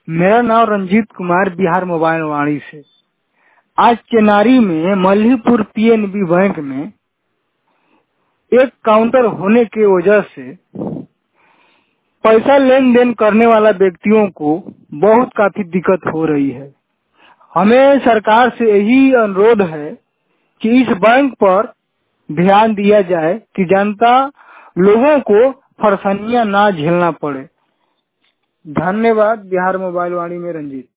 मेरा नाम रंजीत कुमार, बिहार मोबाइल वाणी से। आज चेनारी में मल्हीपुर पीएनबी बैंक में एक काउंटर होने की वजह से पैसा लेन देन करने वाला व्यक्तियों को बहुत काफी दिक्कत हो रही है। हमें सरकार से यही अनुरोध है कि इस बैंक पर ध्यान दिया जाए कि जनता लोगों को परेशानियां ना झेलना पड़े। धन्यवाद। बिहार मोबाइल वाणी में रंजीत।